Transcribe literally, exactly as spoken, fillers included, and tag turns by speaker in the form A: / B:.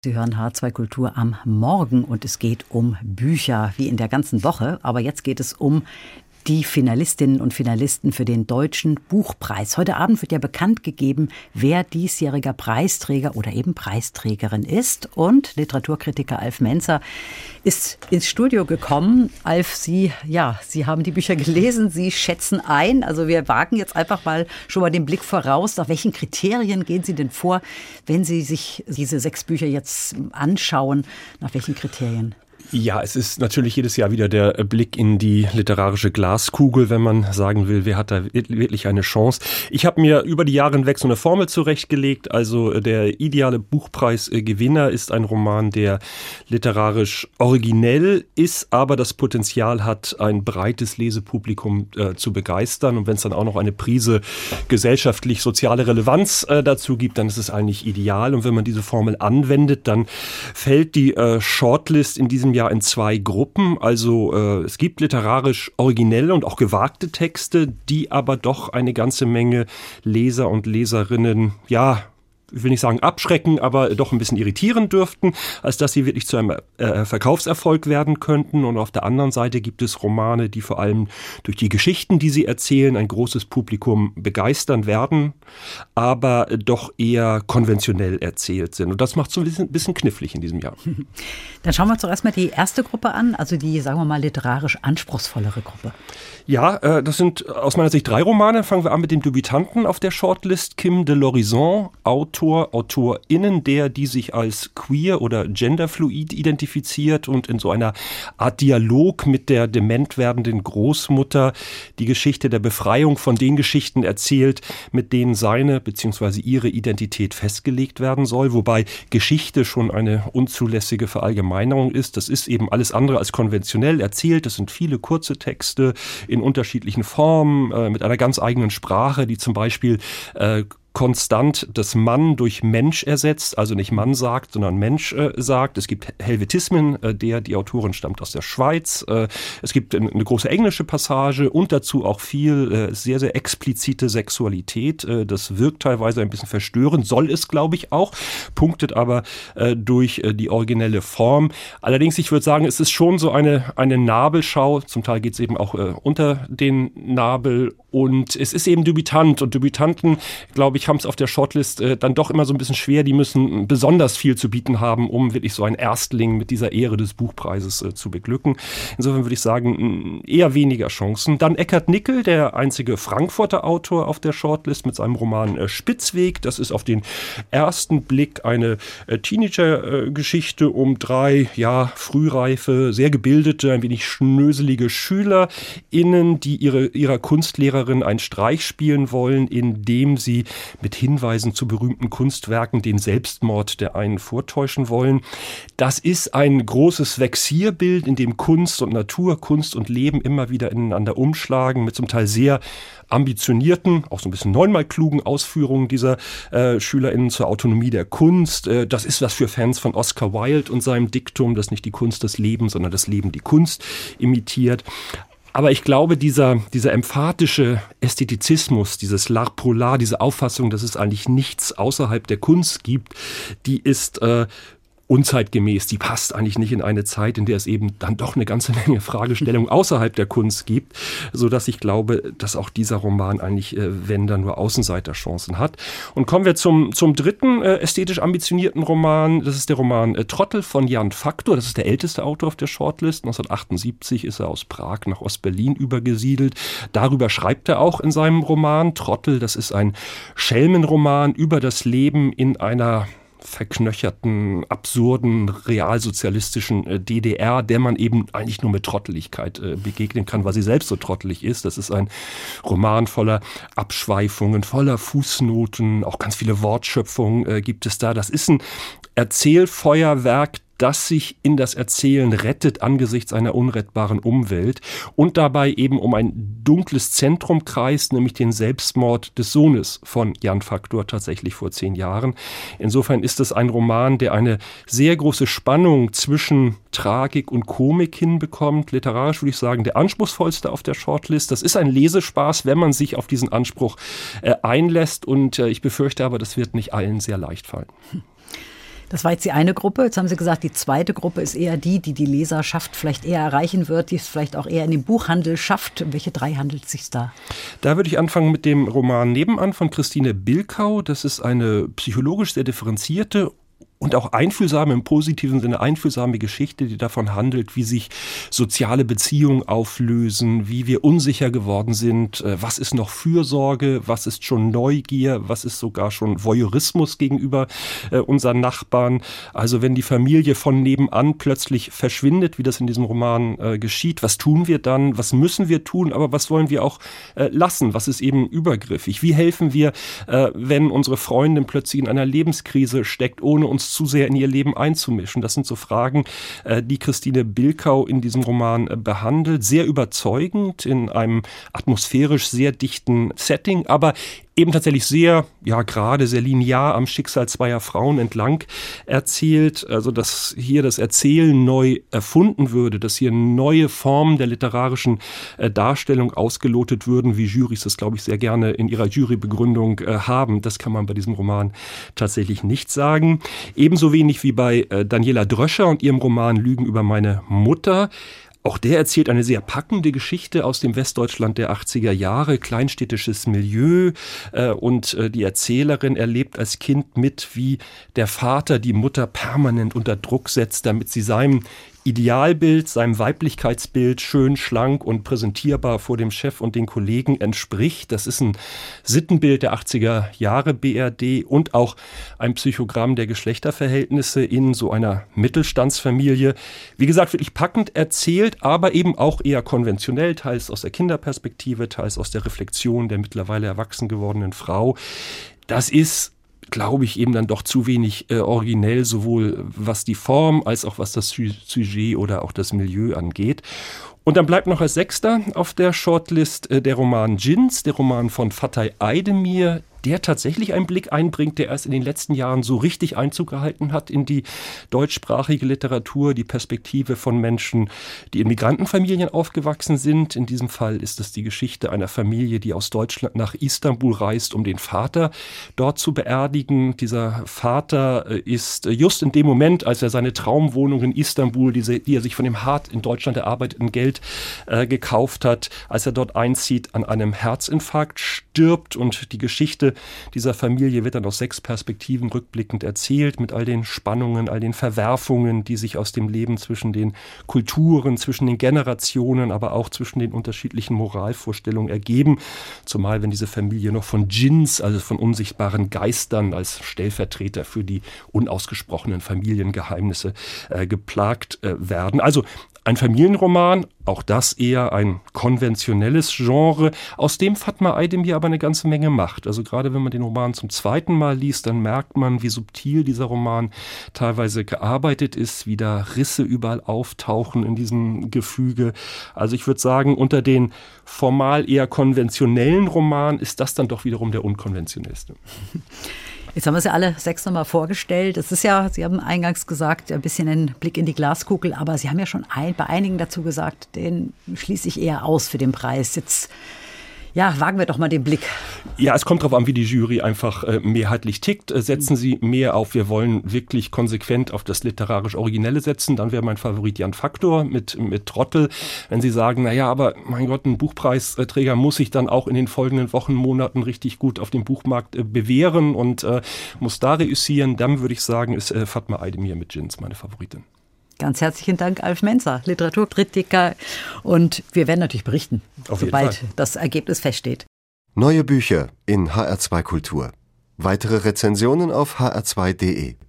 A: Sie hören H zwei Kultur am Morgen und es geht um Bücher, wie in der ganzen Woche. Aber jetzt geht es um die Finalistinnen und Finalisten für den Deutschen Buchpreis. Heute Abend wird ja bekannt gegeben, wer diesjähriger Preisträger oder eben Preisträgerin ist. Und Literaturkritiker Alf Menzer ist ins Studio gekommen. Alf, Sie, ja, Sie haben die Bücher gelesen, Sie schätzen ein. Also wir wagen jetzt einfach mal schon mal den Blick voraus. Nach welchen Kriterien gehen Sie denn vor, wenn Sie sich diese sechs Bücher jetzt anschauen? Nach welchen Kriterien?
B: Ja, es ist natürlich jedes Jahr wieder der Blick in die literarische Glaskugel, wenn man sagen will, wer hat da wirklich eine Chance. Ich habe mir über die Jahre hinweg so eine Formel zurechtgelegt. Also der ideale Buchpreisgewinner ist ein Roman, der literarisch originell ist, aber das Potenzial hat, ein breites Lesepublikum äh, zu begeistern. Und wenn es dann auch noch eine Prise gesellschaftlich-soziale Relevanz äh, dazu gibt, dann ist es eigentlich ideal. Und wenn man diese Formel anwendet, dann fällt die äh, Shortlist in diesem Jahr in zwei Gruppen. Also äh, es gibt literarisch originelle und auch gewagte Texte, die aber doch eine ganze Menge Leser und Leserinnen, ja, ich will nicht sagen abschrecken, aber doch ein bisschen irritieren dürften, als dass sie wirklich zu einem äh, Verkaufserfolg werden könnten. Und auf der anderen Seite gibt es Romane, die vor allem durch die Geschichten, die sie erzählen, ein großes Publikum begeistern werden, aber doch eher konventionell erzählt sind. Und das macht es so ein bisschen, bisschen knifflig in diesem Jahr.
A: Dann schauen wir uns doch erstmal die erste Gruppe an, also die, sagen wir mal, literarisch anspruchsvollere Gruppe.
B: Ja, äh, das sind aus meiner Sicht drei Romane. Fangen wir an mit dem Debütanten auf der Shortlist, Kim de l'Horizon, Autor, AutorInnen, der, die sich als queer oder genderfluid identifiziert und in so einer Art Dialog mit der dement werdenden Großmutter die Geschichte der Befreiung von den Geschichten erzählt, mit denen seine bzw. ihre Identität festgelegt werden soll, wobei Geschichte schon eine unzulässige Verallgemeinerung ist. Das ist eben alles andere als konventionell erzählt. Das sind viele kurze Texte in unterschiedlichen Formen, äh, mit einer ganz eigenen Sprache, die zum Beispiel äh, konstant das Mann durch Mensch ersetzt, also nicht Mann sagt, sondern Mensch äh, sagt. Es gibt Helvetismen, äh, der, die Autorin stammt aus der Schweiz. Äh, es gibt eine große englische Passage und dazu auch viel äh, sehr, sehr explizite Sexualität. Äh, das wirkt teilweise ein bisschen verstörend, soll es, glaube ich, auch, punktet aber äh, durch äh, die originelle Form. Allerdings, ich würde sagen, es ist schon so eine, eine Nabelschau. Zum Teil geht es eben auch äh, unter den Nabel und es ist eben Debütant und Debütanten, glaube ich, haben es auf der Shortlist äh, dann doch immer so ein bisschen schwer. Die müssen besonders viel zu bieten haben, um wirklich so einen Erstling mit dieser Ehre des Buchpreises äh, zu beglücken. Insofern würde ich sagen, eher weniger Chancen. Dann Eckart Nickel, der einzige Frankfurter Autor auf der Shortlist mit seinem Roman äh, Spitzweg. Das ist auf den ersten Blick eine äh, Teenager-Geschichte um drei, ja, frühreife, sehr gebildete, ein wenig schnöselige SchülerInnen, die ihre, ihrer Kunstlehrerin einen Streich spielen wollen, indem sie mit Hinweisen zu berühmten Kunstwerken den Selbstmord der einen vortäuschen wollen. Das ist ein großes Vexierbild, in dem Kunst und Natur, Kunst und Leben immer wieder ineinander umschlagen, mit zum Teil sehr ambitionierten, auch so ein bisschen neunmal klugen Ausführungen dieser äh, SchülerInnen zur Autonomie der Kunst. Äh, das ist was für Fans von Oscar Wilde und seinem Diktum, dass nicht die Kunst das Leben, sondern das Leben die Kunst imitiert. Aber ich glaube, dieser, dieser emphatische Ästhetizismus, dieses L'art pour l'art, diese Auffassung, dass es eigentlich nichts außerhalb der Kunst gibt, die ist äh, unzeitgemäß. Die passt eigentlich nicht in eine Zeit, in der es eben dann doch eine ganze Menge Fragestellungen außerhalb der Kunst gibt, sodass ich glaube, dass auch dieser Roman eigentlich, äh, wenn dann nur Außenseiterchancen hat. Und kommen wir zum, zum dritten äh, ästhetisch ambitionierten Roman. Das ist der Roman äh, Trottel von Jan Faktor. Das ist der älteste Autor auf der Shortlist. neunzehnhundertachtundsiebzig ist er aus Prag nach Ostberlin übergesiedelt. Darüber schreibt er auch in seinem Roman Trottel. Das ist ein Schelmenroman über das Leben in einer verknöcherten, absurden, realsozialistischen äh, D D R, der man eben eigentlich nur mit Trotteligkeit äh, begegnen kann, weil sie selbst so trottelig ist. Das ist ein Roman voller Abschweifungen, voller Fußnoten, auch ganz viele Wortschöpfungen äh, gibt es da. Das ist ein Erzählfeuerwerk, das sich in das Erzählen rettet angesichts einer unrettbaren Umwelt und dabei eben um ein dunkles Zentrum kreist, nämlich den Selbstmord des Sohnes von Jan Faktor tatsächlich vor zehn Jahren. Insofern ist es ein Roman, der eine sehr große Spannung zwischen Tragik und Komik hinbekommt. Literarisch würde ich sagen, der anspruchsvollste auf der Shortlist. Das ist ein Lesespaß, wenn man sich auf diesen Anspruch äh, einlässt und äh, ich befürchte aber, das wird nicht allen sehr leicht fallen.
A: Das war jetzt die eine Gruppe. Jetzt haben Sie gesagt, die zweite Gruppe ist eher die, die die Leserschaft vielleicht eher erreichen wird, die es vielleicht auch eher in den Buchhandel schafft. Um welche drei handelt es sich da?
B: Da würde ich anfangen mit dem Roman Nebenan von Christine Bilkau. Das ist eine psychologisch sehr differenzierte und auch einfühlsame, im positiven Sinne einfühlsame Geschichte, die davon handelt, wie sich soziale Beziehungen auflösen, wie wir unsicher geworden sind, was ist noch Fürsorge, was ist schon Neugier, was ist sogar schon Voyeurismus gegenüber äh, unseren Nachbarn. Also wenn die Familie von nebenan plötzlich verschwindet, wie das in diesem Roman äh, geschieht, was tun wir dann, was müssen wir tun, aber was wollen wir auch äh, lassen, was ist eben übergriffig? Wie helfen wir, äh, wenn unsere Freundin plötzlich in einer Lebenskrise steckt, ohne uns zu sehr in ihr Leben einzumischen? Das sind so Fragen, die Christine Bilkau in diesem Roman behandelt. Sehr überzeugend, in einem atmosphärisch sehr dichten Setting, aber eben tatsächlich sehr, ja gerade sehr linear am Schicksal zweier Frauen entlang erzählt. Also dass hier das Erzählen neu erfunden würde, dass hier neue Formen der literarischen äh, Darstellung ausgelotet würden, wie Jurys das, glaube ich, sehr gerne in ihrer Jurybegründung äh, haben. Das kann man bei diesem Roman tatsächlich nicht sagen. Ebenso wenig wie bei äh, Daniela Dröscher und ihrem Roman Lügen über meine Mutter. Auch der erzählt eine sehr packende Geschichte aus dem Westdeutschland der achtziger Jahre, kleinstädtisches Milieu, äh, und äh, die Erzählerin erlebt als Kind mit, wie der Vater die Mutter permanent unter Druck setzt, damit sie seinem Idealbild, seinem Weiblichkeitsbild schön, schlank und präsentierbar vor dem Chef und den Kollegen entspricht. Das ist ein Sittenbild der achtziger Jahre B R D und auch ein Psychogramm der Geschlechterverhältnisse in so einer Mittelstandsfamilie. Wie gesagt, wirklich packend erzählt, aber eben auch eher konventionell, teils aus der Kinderperspektive, teils aus der Reflexion der mittlerweile erwachsen gewordenen Frau. Das ist, glaube ich, eben dann doch zu wenig äh, originell, sowohl was die Form als auch was das Sujet oder auch das Milieu angeht. Und dann bleibt noch als Sechster auf der Shortlist äh, der Roman Djinns, der Roman von Fatay Aydemir, der tatsächlich einen Blick einbringt, der erst in den letzten Jahren so richtig Einzug gehalten hat in die deutschsprachige Literatur, die Perspektive von Menschen, die in Migrantenfamilien aufgewachsen sind. In diesem Fall ist es die Geschichte einer Familie, die aus Deutschland nach Istanbul reist, um den Vater dort zu beerdigen. Dieser Vater ist just in dem Moment, als er seine Traumwohnung in Istanbul, die, die er sich von dem hart in Deutschland erarbeiteten Geld äh, gekauft hat, als er dort einzieht, an einem Herzinfarkt stirbt, und die Geschichte dieser Familie wird dann aus sechs Perspektiven rückblickend erzählt, mit all den Spannungen, all den Verwerfungen, die sich aus dem Leben zwischen den Kulturen, zwischen den Generationen, aber auch zwischen den unterschiedlichen Moralvorstellungen ergeben. Zumal, wenn diese Familie noch von Djinns, also von unsichtbaren Geistern, als Stellvertreter für die unausgesprochenen Familiengeheimnisse äh, geplagt äh, werden. Also ein Familienroman, auch das eher ein konventionelles Genre, aus dem Fatma Aydemir aber eine ganze Menge macht. Also gerade wenn man den Roman zum zweiten Mal liest, dann merkt man, wie subtil dieser Roman teilweise gearbeitet ist, wie da Risse überall auftauchen in diesem Gefüge. Also ich würde sagen, unter den formal eher konventionellen Romanen ist das dann doch wiederum der unkonventionellste.
A: Jetzt haben wir sie alle sechs nochmal vorgestellt. Es ist ja, Sie haben eingangs gesagt, ein bisschen ein Blick in die Glaskugel, aber Sie haben ja schon ein, bei einigen dazu gesagt, den schließe ich eher aus für den Preis. Jetzt ja, wagen wir doch mal den Blick.
B: Ja, es kommt darauf an, wie die Jury einfach äh, mehrheitlich tickt. Äh, setzen Sie mehr auf, wir wollen wirklich konsequent auf das literarisch Originelle setzen, dann wäre mein Favorit Jan Faktor mit, mit Trottel. Wenn Sie sagen, naja, aber mein Gott, ein Buchpreisträger muss sich dann auch in den folgenden Wochen, Monaten richtig gut auf dem Buchmarkt äh, bewähren und äh, muss da reüssieren, dann würde ich sagen, ist äh, Fatma Aydemir mit Djinns meine Favoritin.
A: Ganz herzlichen Dank, Alf Menzer, Literaturkritiker. Und wir werden natürlich berichten, sobald das Ergebnis feststeht.
C: Neue Bücher in H R zwei Kultur. Weitere Rezensionen auf h r zwei punkt d e.